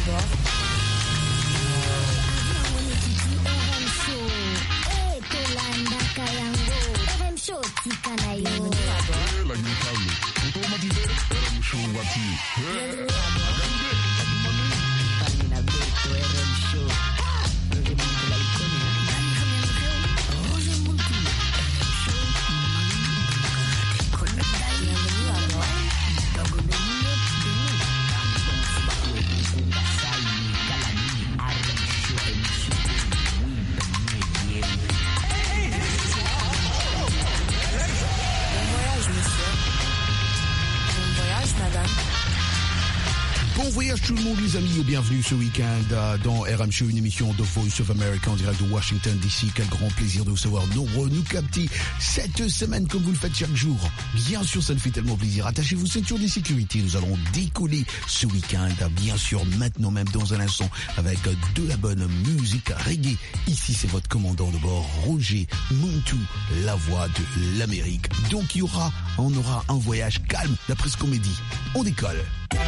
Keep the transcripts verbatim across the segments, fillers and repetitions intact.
Tout le monde, les amis, et bienvenue ce week-end dans R M Show, une émission de Voice of America en direct de Washington D C. Quel grand plaisir de vous savoir nombreux nous capter cette semaine comme vous le faites chaque jour. Bien sûr, ça nous fait tellement plaisir. Attachez-vous ceinture de sécurité. Nous allons décoller ce week-end, bien sûr, maintenant même dans un instant avec de la bonne musique reggae. Ici, c'est votre commandant de bord, Roger Muntu, la voix de l'Amérique. Donc, il y aura, on aura un voyage calme d'après ce qu'on m'a dit. On décolle.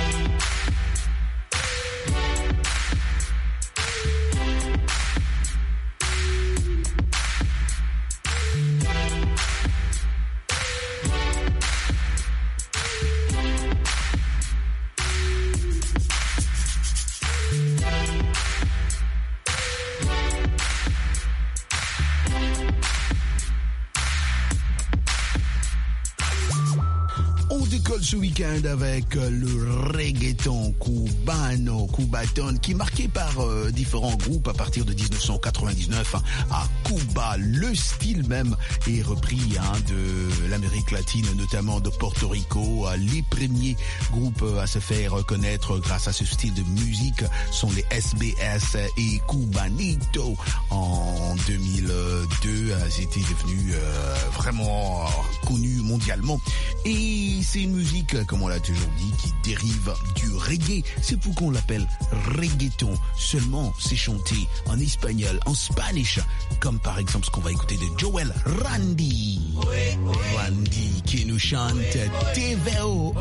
Ce week-end avec le reggaeton cubano, cubaton, qui est marqué par euh, différents groupes à partir de dix-neuf cent quatre-vingt-dix-neuf hein, à Cuba. Le style même est repris hein, de l'Amérique latine, notamment de Porto Rico. Les premiers groupes à se faire reconnaître grâce à ce style de musique sont les S B S et Cubanito. En deux mille deux, c'était devenu euh, vraiment connu mondialement. Et c'est une musique, comme on l'a toujours dit, qui dérive du reggae. C'est pourquoi on l'appelle reggaeton. Seulement, c'est chanté en espagnol, en spanish, comme par exemple ce qu'on va écouter de Joel Randy. Randy qui nous chante Te veo.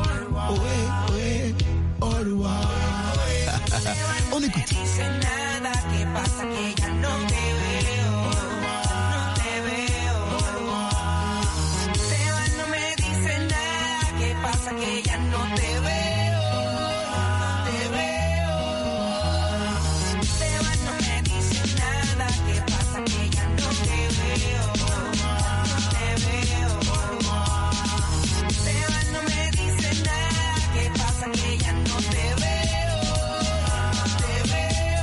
On écoute. Que ya no te veo, no te veo. Te vas, no me dices nada. ¿Qué pasa? Que ya no te veo, no te veo. Te vas, no me dices nada. ¿Qué pasa? Que ya no te veo, no te veo.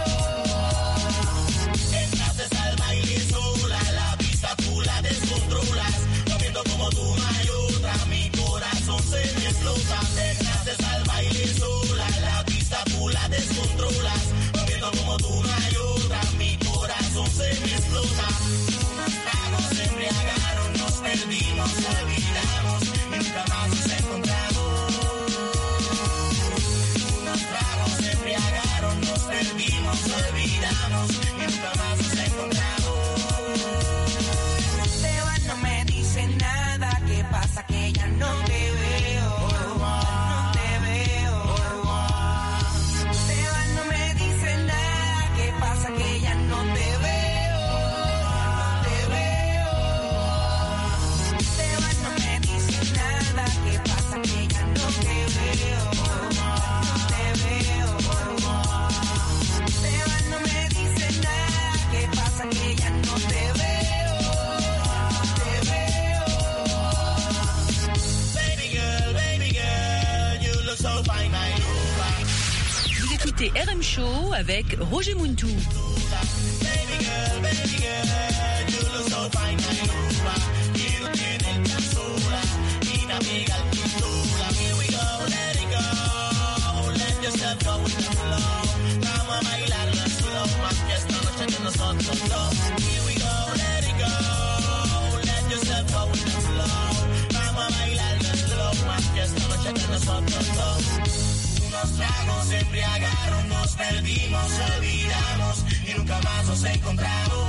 Entraste al baile sola, la pista tú la descontrolas. No viendo como tú no hay otra, mi corazón se me explota. Entraste al baile sola, la pista tú la descontrolas. Viendo como tú no hay otra, mi corazón se me explota. Unos tragos se embriagaron, nos perdimos, olvidamos y nunca más nos encontramos. Unos tragos se embriagaron, nos perdimos, olvidamos y nunca más nos encontramos. Te vas, no me dice nada, ¿qué pasa? Que ya no te veo, no te veo. Te vas, no me dice nada, ¿qué pasa? Que ya no te veo, no te veo. Te vas, no me dice nada, ¿qué pasa? Que ya no te veo, no te veo. Te vas, no me dice nada, ¿qué pasa? Que ya no te veo, no te veo. Baby girl, baby girl, you look so fine, I know. Vous écoutez R M Show avec Roger Muntu. Baby girl, baby girl, you look so fine, I know. Quiero tenerte sola y navegar tu sola. Here we go, let it go. Let yourself go with the flow. Vamos a bailar la slow, más que esta noche de nosotros dos. Here we go, let it go. Let yourself go with the flow. Vamos a bailar la slow, más que esta noche de nosotros dos. Unos tragos se embriagaron, nos perdimos, olvidamos y nunca más nos encontramos.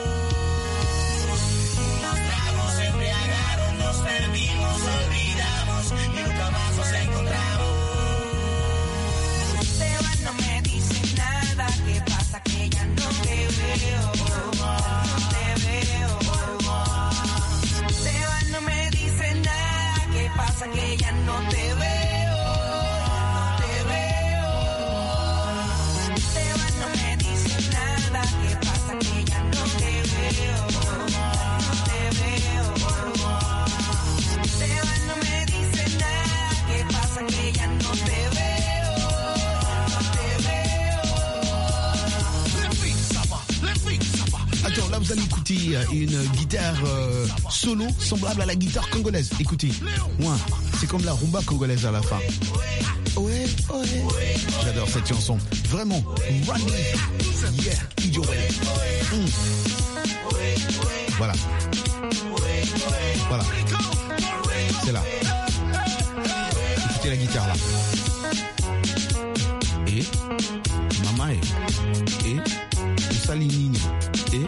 Unos tragos se embriagaron, nos perdimos, olvidamos y nunca más nos encontramos. Te vas, no me dices là, vous allez écouter une guitare euh, solo semblable à la guitare congolaise. Écoutez, ouais, c'est comme la rumba congolaise à la fin. Ouais, ouais. J'adore cette chanson. Vraiment, Randy. Yeah, Idio mm. Voilà. Voilà. C'est là. Écoutez la guitare là. Et Mama et et Salinini et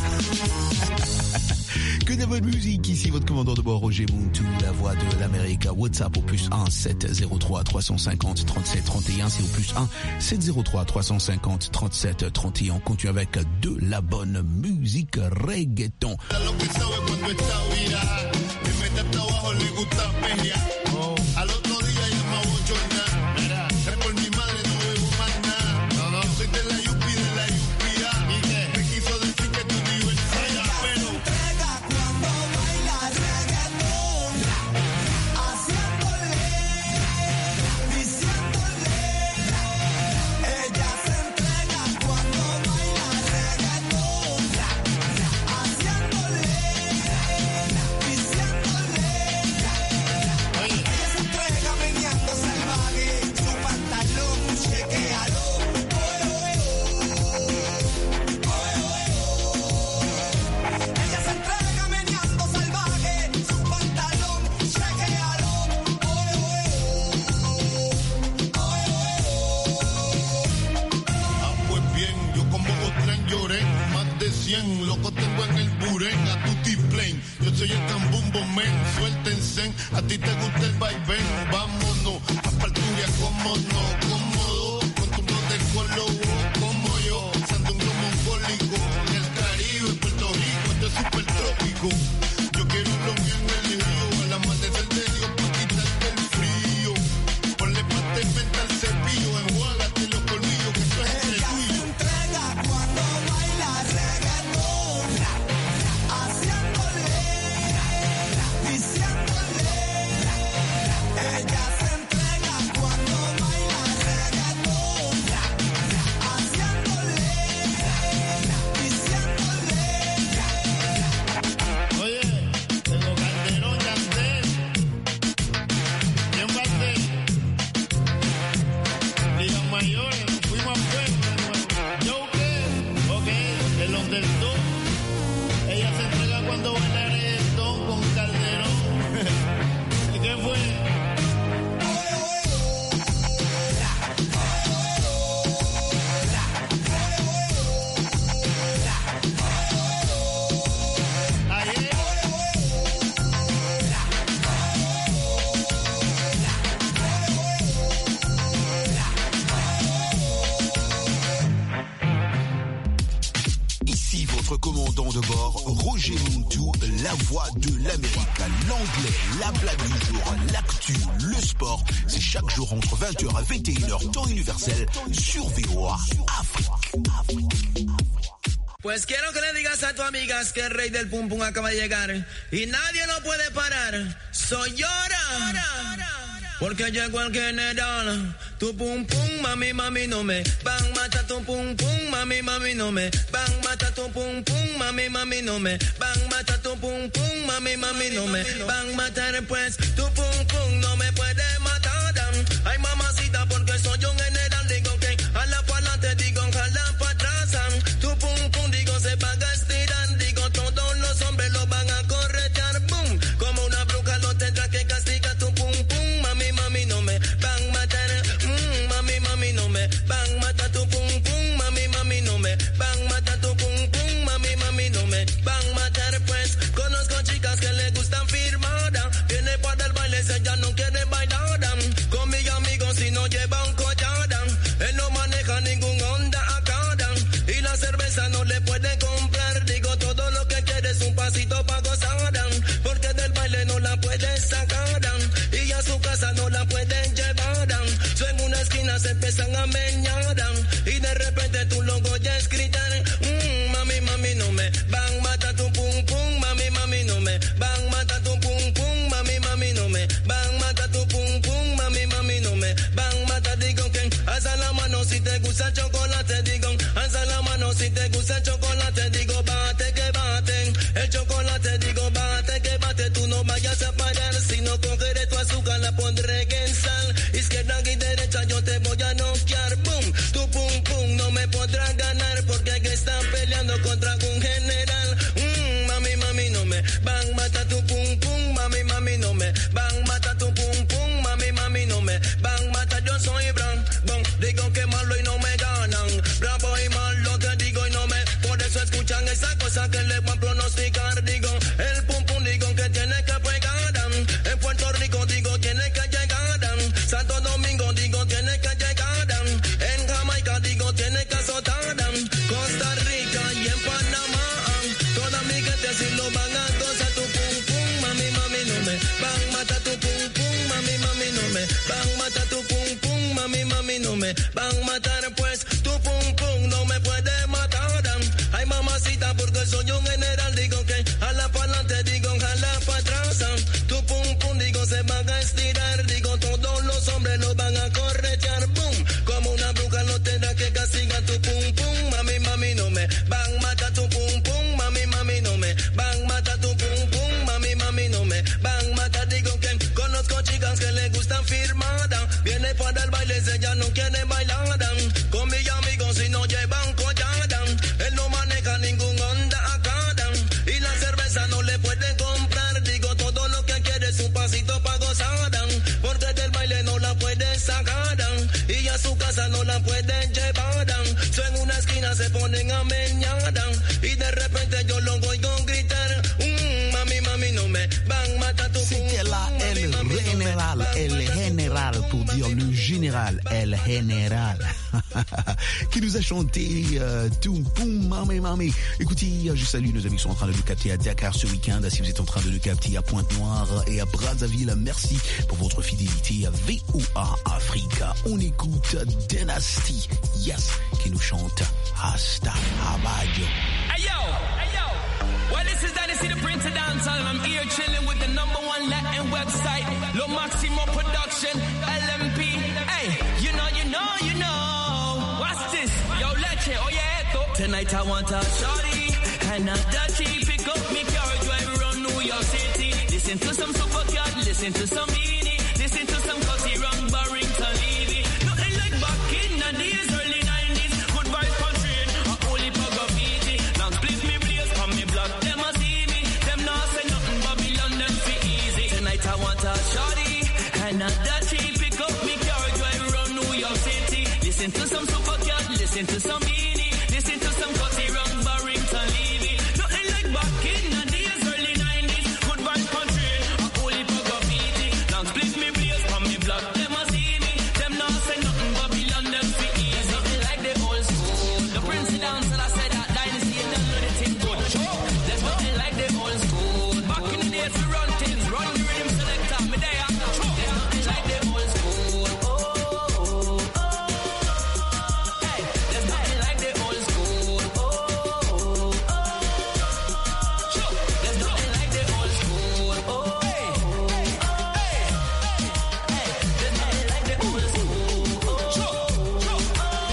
que de bonne musique, ici votre commandant de bord Roger Muntu, la voix de l'Amérique. WhatsApp au plus un sept zéro trois trois cent cinquante trente-sept trente et un, c'est au plus un sept zéro trois trois cent cinquante trente-sept trente et un. On continue avec de la bonne musique reggaeton. Loco tengo en el burén a tutti plain. Yo soy el cambumbo men, suéltense. A ti te gusta el vaivén, vámonos. A Parturia, cómo no, cómodo. Con tu brote con lobo, como yo. Sandungo mongólico, en el Caribe, Puerto Rico, esto es super trópico. Yo quiero lo mío en el río, al amanecer de Dios, para quitarte el frío. Ponle pasta y venta al cepillo, enjuágate los colmillos, que esto es el tuyo. Commandant de bord, Roger Muntu, la voix de l'Amérique, l'anglais, la blague du jour, l'actu, le sport. C'est chaque jour entre vingt heures et vingt et une heures, temps universel, sur V O A Afrique. Afrique. Pues quiero que le digas a tu amigas que el rey del pum pum acaba de llegar y nadie lo puede parar. Soy llora. Porque llegó el general, tu pum pum, mami, mami, no me van mata tu pum pum, mami, mami, no me van mata tu pum pum, mami, mami, no me van mata tu pum pum, mami, mami, no me van matar, pues tu pum pum no me puede matar. Ay, mamacita, porque soy un general, digo que a la pa'lante, digo jala pa' atrás. Tu pum pum, digo se va a estirar, digo todos los hombres lo van a corretear, boom, como una bruja lo tendrá que castigar tu pum pum, mami, mami, no me van a matar, mm, mami, mami, no me van a matar tu pum pum, mami, mami, no me van a matar tu pum pum, mami, mami, no me van a matar, pues conozco chicas que le gustan firmada, viene para el baile, ella no quiere bailar, con mis amigos si no lleva un collar, él no maneja ningún Honda acá, y la cerveza no le puede comprar, digo todo lo que quiere es un pasito pa' gozar, porque del baile no la puede sacar, y a su casa no la pueden llevar, so en una esquina se empiezan a meñar, y de repente tu logo ya es gritar, mmm, mami, mami, no me van a matar tu pum pum, mami, mami, no me van a matar tu pum pum, mami, mami, no me van a matar tu pum pum, mami, mami, no me van a matar, digo que alza la mano si te gusta el chocolate, digo alza la mano si te gusta el chocolate, digo bate que vayas a parar. Si no cogeré tu azúcar, la pondré en sal. Izquierda y derecha yo te voy a noquear. Boom, tu pum pum no me podrás ganar. Porque aquí están peleando contra un general. Mmm, mami, mami, no me van mata tu pum pum. Mami, mami, no me van mata tu pum pum. Mami, mami, no me van mata. Yo soy Bran, bon, digo que malo y no me ganan. Bravo y malo te digo y no me. Por eso escuchan esa cosa que le van a pronosticar. Digo, el pum pum digo que tiene que pegar. En Puerto Rico digo tiene que llegar. Santo Domingo digo tiene que llegar. En Jamaica digo tiene que azotar. Costa Rica y en Panamá. Toda mi gente si lo van a gozar tu pum pum. Mami, mami no me van a matar tu pum pum. Mami, mami no me van a matar tu pum pum. Mami, mami no me van a matar pues tu pum pum no me puede matar. Ay mamacita porque soy un general. Digo que jala para adelante, digo jala para atrás. Tu pum pum digo se van a estirar. Digo todos los hombres lo van a corretear. Boom, como una bruja lo tendrá que castigar tu pum pum. Mami, mami no me van a matar tu pum pum. Mami, mami no me van a matar tu pum pum. Mami, mami no me van a matar. Digo que conozco chicas que le gustan firmada. Viene para el baile, ella no quiere bailar. Con mis amigos si no llevan collada. Él no maneja ningún Honda acá. Y la cerveza no le pueden comprar. Digo todo lo que quiere es un pasito pa' gozar. Porque del baile no la pueden sacar. Y a su casa no la pueden llevar. So en una esquina se ponen a meñar. Y de repente yo lo oigo gritar. Mmm, mami, mami, no me van a matar tu pum. C'était là El Général, El Général, pour dire le général, El Général, qui nous a chanté euh, Toum Poum Mami Mami. Écoutez, je salue nos amis qui sont en train de nous capter à Dakar ce week-end. Si vous êtes en train de nous capter à Pointe-Noire et à Brazzaville, merci pour votre fidélité à V O A Africa. On écoute Dynasty, yes, qui nous chante Hasta Abajo. Hey yo, hey yo. Well, this is Dynasty, the Prince of Dancehall, and I'm here chilling with the number one Latin website, Lo Maximo Production, L M P. Hey, you know, you know, you know. What's this? Yo, Leche, oh yeah, esto. Tonight I want a shorty, and a dirty. Pick up me car, drive around New York City. Listen to some Supercat, listen to some Beanie, listen to some Cutty Rang, Barrington, Levy. Nothing like back in the days, early nineties. Good vibes for train, a holy pug of easy. Now split me blaze from me blood. Them a see me, them not say nothing. Babylon them fi easy. Tonight I want a shorty, and a dirty. Pick up me car, drive around New York City. Listen to some Supercat, listen to some Beanie, listen to some Cutty Rang, Barrington, Levy. Nothing like back in the days, early nineties. Good vibes for train, a holy pug of easy. Now split me blaze from me blood. Them a see me, them not say nothing. Babylon them fi easy. Nothing like the old school. The Prince of Dancehall, I said that Dynasty, you don't know the thing good. There's nothing like the old school. Back in the days we run things, run the rhythm selector, me there. There's nothing like the old school. Oh, oh, oh. Hey, there's nothing like the old school. Oh, oh, oh. Sure. There's nothing like the old school. Oh, hey, hey, hey, hey. There's nothing like the old school. Oh, sure, sure,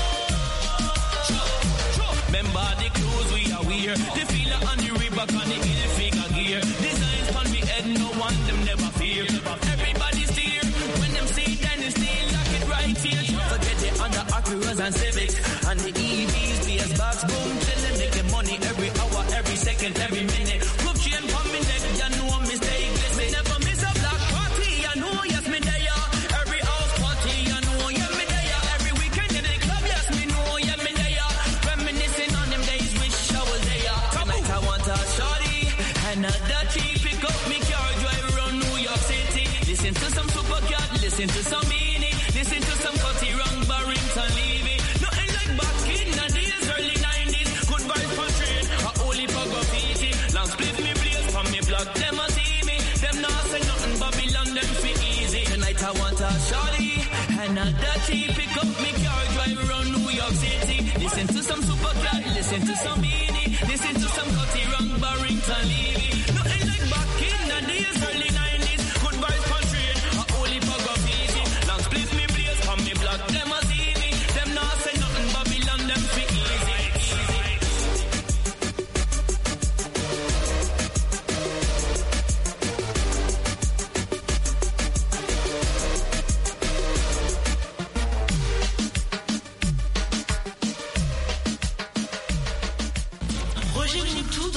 sure, sure. Remember the clothes we are wear, the feeler on the Reebok on the hill figure gear. Designs on me head, no one them never fear. Everybody steer when them see Dynasty, lock it right here. Forget the under Acuras and Civics and the E Vs, B S box, boom, chillin', making money every hour, every second, every minute. Group chain from me neck, you know I'm mistakeless. Me never miss a black party, you know, yes, me there. Every house party, you know, yeah, me there. Every weekend in the club, yes, me know, yeah, me there. Reminiscing on them days, wish I was there. Tonight I want a shorty, and a dirty. Pick up me car, drive around New York City. Listen to some Supercat, listen to some Beanie, listen to some Cutty Rang, Barrington, Levy. Nothing like back in the days, early nineties. Good vibes for train, a holy pug of easy. Long split me blaze from me blood. Them a see me, them not say nothing. Babylon them fi easy. Tonight I want a shorty, and a dirty. Pick up me car, drive around New York City. Listen to some Supercat, listen to some Beanie, listen to some Cutty Rang, Barrington, Levy. Nothing like back in the days, early nineties. Good vibes for train, a holy pug of easy. Long split me blaze from me blood. Them a see me, them not say nothing. Babylon them fi easy.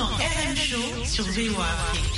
ton R M Show sur V O A Afrique.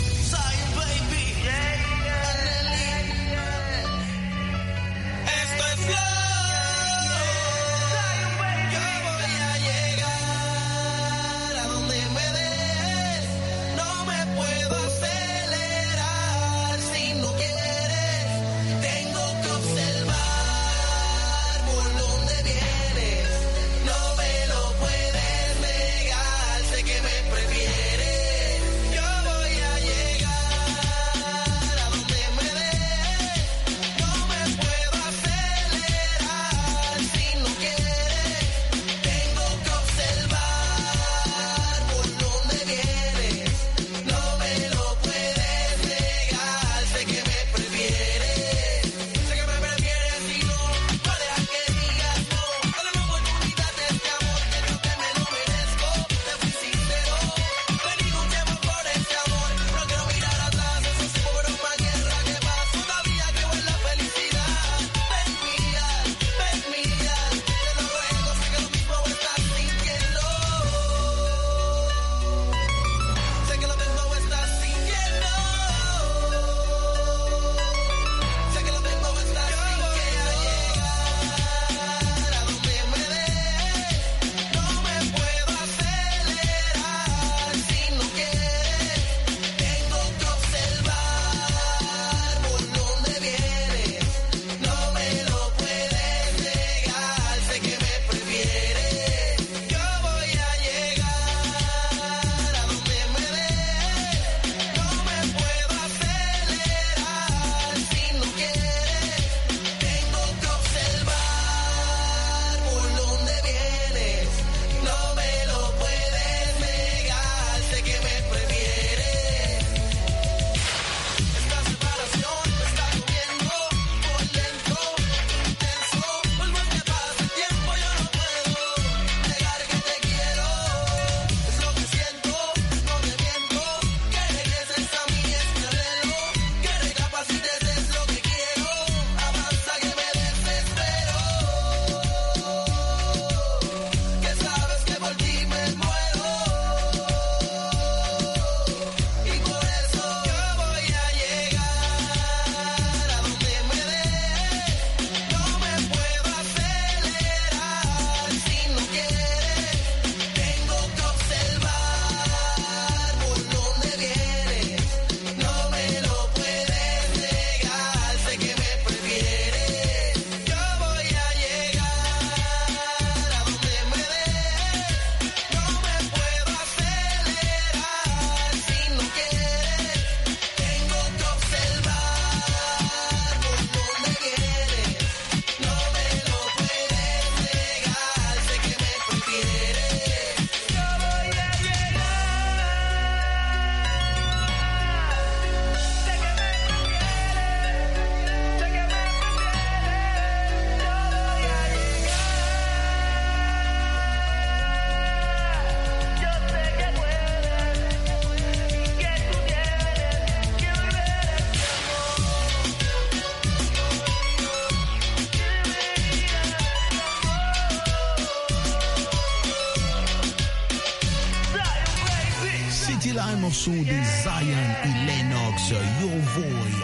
Un morceau de Zion et Lennox, Yo Voy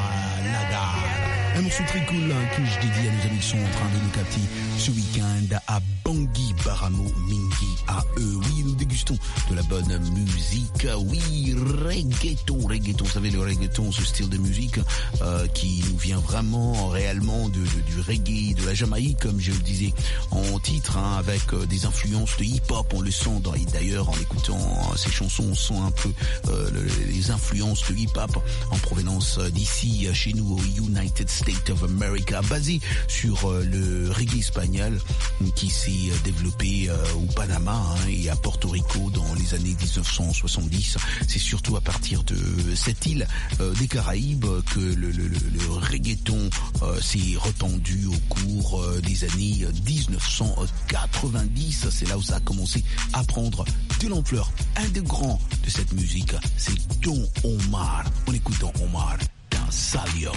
à la gare. Un morceau très cool hein, que je dédie à nos amis qui sont en train de nous capter ce week-end à Bangui, Baramo, Mingi, à eux. Oui, nous dégustons de la bonne musique. Oui, reggaeton, reggaeton. Vous savez, le reggaeton, ce style de musique euh, qui nous vient vraiment, réellement de, de, du reggae, de la Jamaïque, comme je le disais en titre, hein, avec euh, des influences de hip-hop. On le sent dans, et d'ailleurs, en écoutant euh, ces chansons, on sent un peu euh, le, les influences de hip-hop en provenance d'ici, chez nous, au United States of America, basé sur euh, le reggae espagnol qui s'est développé euh, au Panama hein, et à Porto Rico dans les années dix-neuf cent soixante-dix. C'est surtout à partir de cette île euh, des Caraïbes que le, le, le, le reggaeton euh, s'est répandu au cours euh, des années dix-neuf cent quatre-vingt-dix. C'est là où ça a commencé à prendre de l'ampleur. Un des grands de cette musique, c'est Don Omar. On écoute Don Omar dans Salio.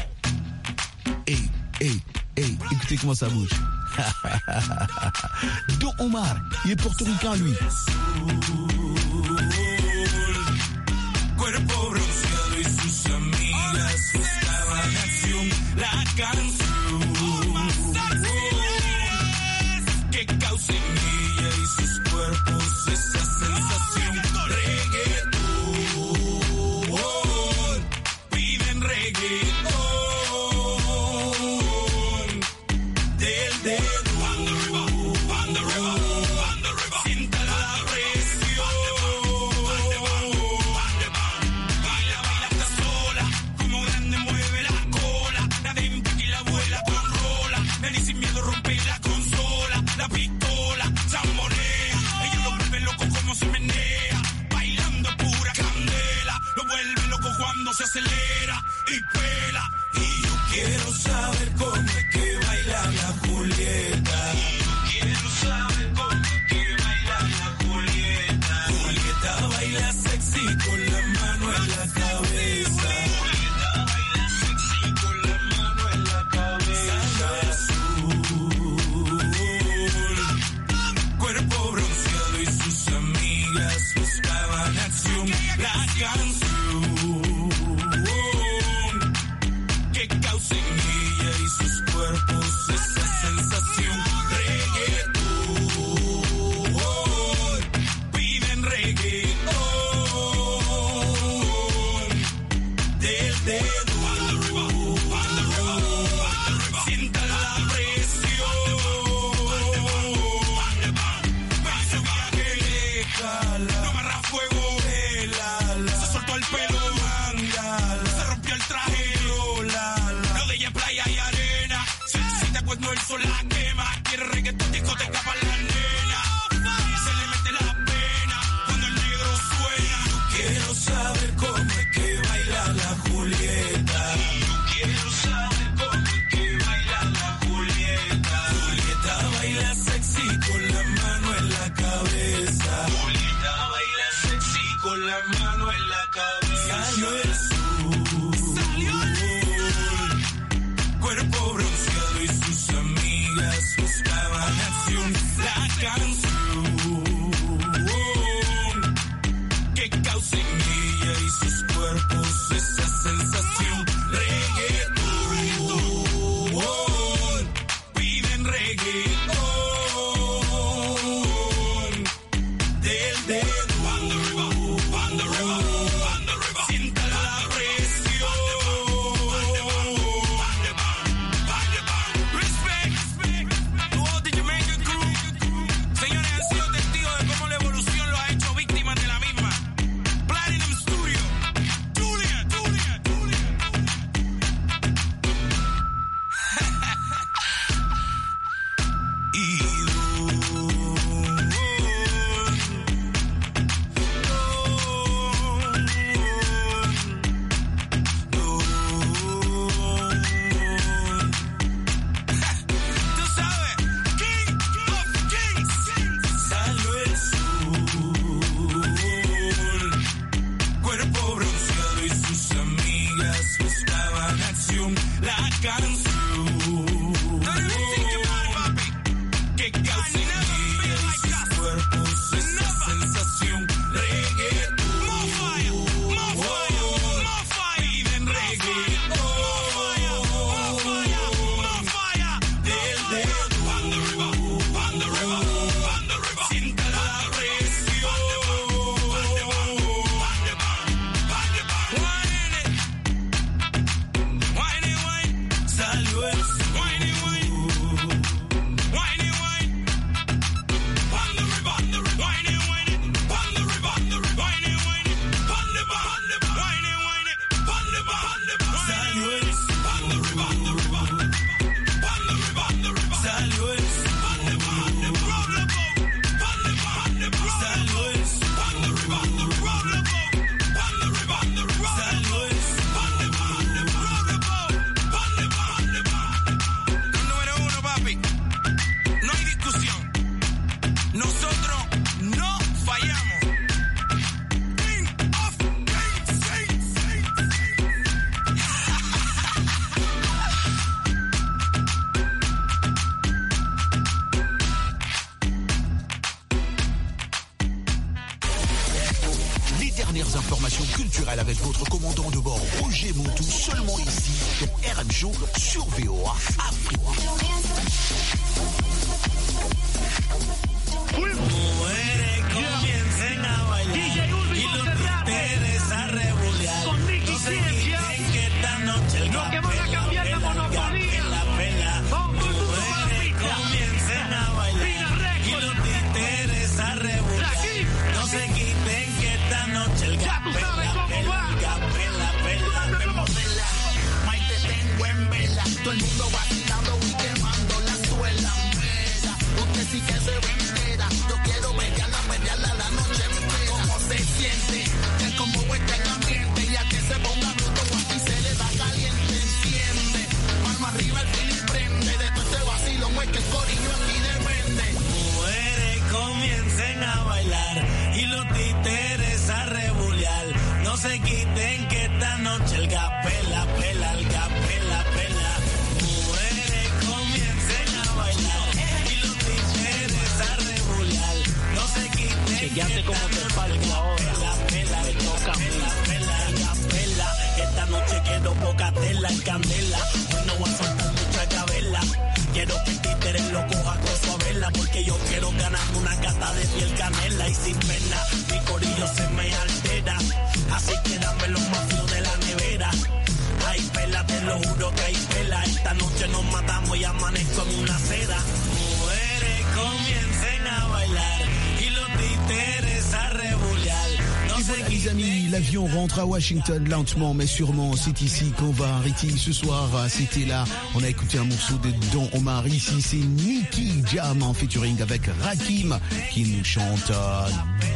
Hey, hey, hey, écoutez comment ça bouge. Don Omar, il est portoricain lui. bronceado y sus amigas buscaban acción. La canción que causa en ella y sus cuerpos esa sensación. Reggaetón, piden reggaetón del dedo. Sienta la presión. Baila, baila hasta sola. Como grande mueve la cola. La de y la abuela con rola. Ven y sin miedo rompe la consola. La pistola, zambonea. Ella lo vuelve loco como se menea. Bailando pura candela. Lo vuelve loco cuando se acelera y pela. Y yo quiero saber cómo es que baila la Julieta. Quiero saber cómo es que baila la Julieta. Julieta baila sexy con la mano en la cabeza. Julieta baila sexy con la mano en la cabeza. Azul, cuerpo bronceado y sus amigas buscaban acción. La canción que causa en ella y sus cuerpos esa sensación. Reggaetón, piden reggaetón del dedo. Sienta la presión. Parece que le jala. No amarra fuego, helala. Se soltó el pelo, mándala. Se rompió el traje, lolala. Lo de ella es playa y arena. Se excita cuando el sol la quema. Quiere reggaetón, discoteca para la nena. Se le mete la pena cuando el negro suena. Yo quiero saber cómo es que baila la Julieta. Yo quiero saber cómo es que baila la Julieta. Julieta baila sexy con la mano en la cabeza. Julieta baila sexy con la mano en la cabeza. Salió el sol. Salió el sol. Cuerpo bronceado y sus amigas buscaban acción. La dernières informations culturelles avec votre commandant de bord Roger Montou, seulement ici dans R M Show sur V O A Afrique. Mujeres comiencen a bailar y los títeres a rebulear. No se quiten que esta noche el Lo que van a cambiar la monopolio. la pela. Mujeres comiencen a bailar y los títeres a rebulear. No se quiten que esta noche el Ya tú sabes cómo va. pela, pela, pela. May te tengo en vela, todo el mundo vacilando y quemando la suela. Mera, usted sí que se ve entera. Yo quiero verla, verla la noche entera. ¿Cómo se siente? Que como está en ambiente y a que se ponga bruto aquí se le da caliente, enciende. Mano arriba el feeling prende. De todo este vacilón es que el corillo aquí depende. Mujeres comiencen a bailar y los títeres a rebulear. No se quiten que esta noche el gapela, pela, el gapela, pela. Mujeres comiencen a bailar y los títeres a rebulear. No se quiten Chequeate que cómo esta te noche falta ahora. el gapela, Me toca a mí. pela, pela, el gapela. Esta noche quiero poca tela en candela. Hoy no voy a soltar mucha cabela. Quiero que el títere lo coja con su vela, porque yo quiero ganarme una cata de piel canela y sin pena mi corillo se me altera. Así que dame los mafios de la nevera. Hay pela, te lo juro que hay pela. Esta noche nos matamos y amanezco en una acera. Mujeres comiencen a bailar y los títeres a rebulear. No Et se voilà les amis, l'avion rentre à Washington lentement mais sûrement. C'est ici qu'on va arrêter ce soir. C'était là, on a écouté un morceau de Don Omar. Ici c'est Nicky Jam en featuring avec Rakim qui nous chante euh,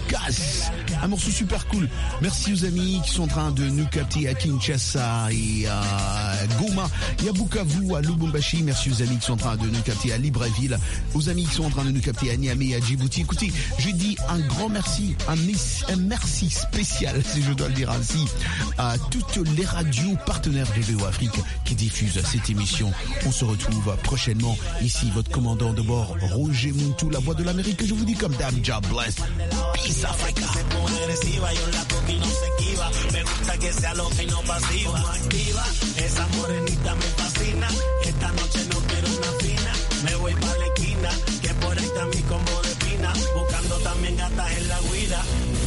Gas. Un morceau super cool. Merci aux amis qui sont en train de nous capter à Kinshasa et à Goma et à Bukavu, à Lubumbashi. Merci aux amis qui sont en train de nous capter à Libreville, aux amis qui sont en train de nous capter à Niamey et à Djibouti. Écoutez, je dis un grand merci, un, mes- un merci spécial, si je dois le dire ainsi, à toutes les radios partenaires de V O Afrique qui diffusent cette émission. On se retrouve prochainement. Ici, votre commandant de bord, Roger Montou, la voix de l'Amérique. Je vous dis comme d'hab, God bless. Peace Africa. pone agresiva, yo la toco y no se esquiva. Me gusta que sea loca y no pasiva. Como activa, esa morenita me fascina. Esta noche no quiero una fina. Me voy pa' la esquina, que por ahí está mi combo de pina. Buscando también gatas en la guira.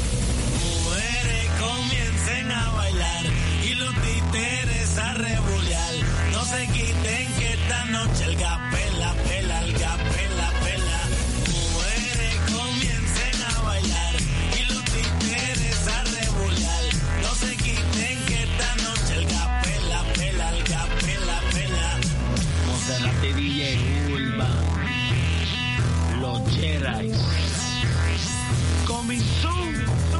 Mujeres comiencen a bailar y los títeres a rebulear. No se quiten que esta noche el gapela, pela, el gapela, pela. Mujeres comiencen a bailar y los títeres a rebulear. No se quiten que esta noche el gapela, pela, el gapela, pela. Monserrate D J Urban, los Jedi, coming soon.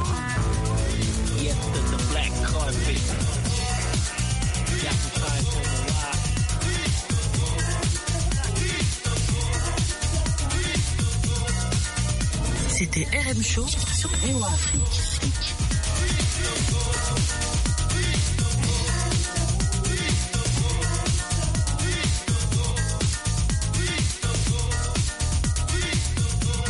Y esto es The Black Carpet. Ya tú sabes cómo va. C'était R M Show sur V O A Afrique.